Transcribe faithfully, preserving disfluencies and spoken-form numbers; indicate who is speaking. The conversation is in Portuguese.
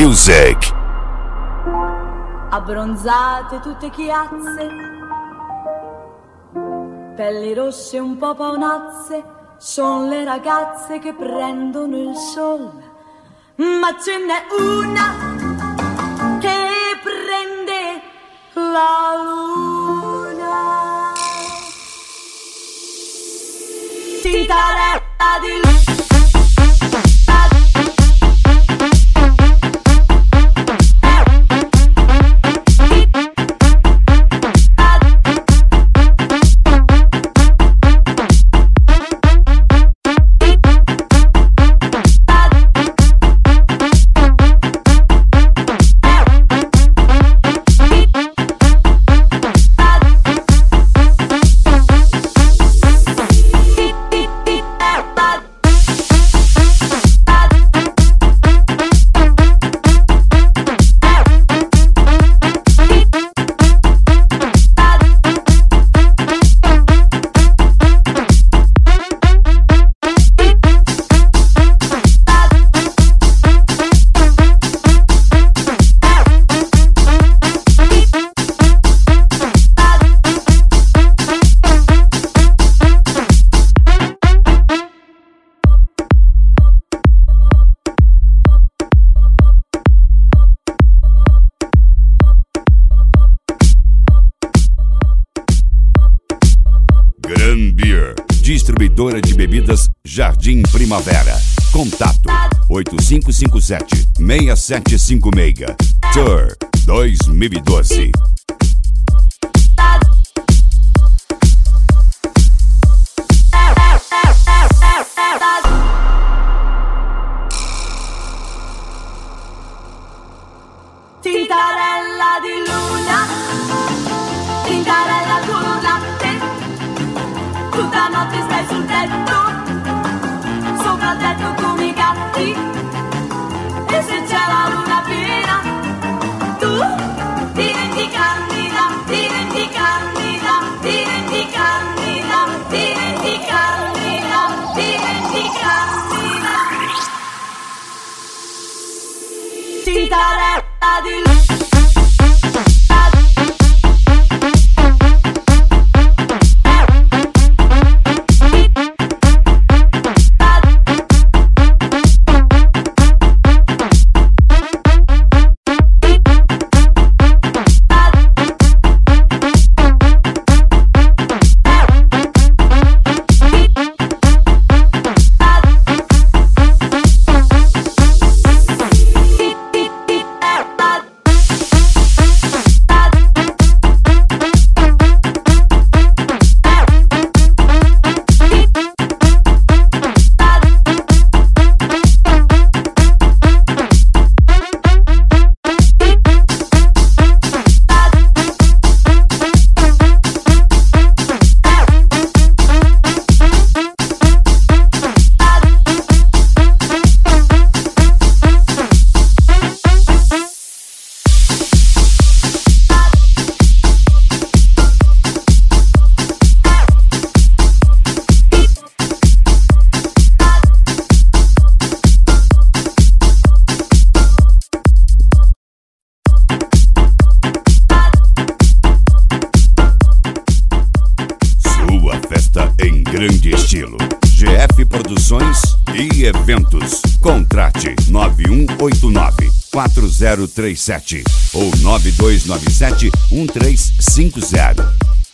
Speaker 1: Music.
Speaker 2: Abbronzate tutte chiazze, pelli rosse un po' paonazze, son le ragazze che prendono il sol, ma ce n'è una che prende la luna. Tintarella di luna.
Speaker 1: Distribuidora de bebidas Jardim Primavera. Contato oito cinco cinco sete, seis sete cinco seis. Tour dois mil e doze.
Speaker 2: Tintarella di luna, tintarella con latte, tutta notte stai sul tetto, sopra il tetto come i gatti, e se c'è la luna piena, tu diventi candida, diventi candida, diventi candida, diventi candida, diventi candida. Tintarella di luna.
Speaker 1: Em grande estilo. G F Produções e Eventos. Contrate nove um oito nove, quatro zero três sete ou nove dois nove sete, um três cinco zero.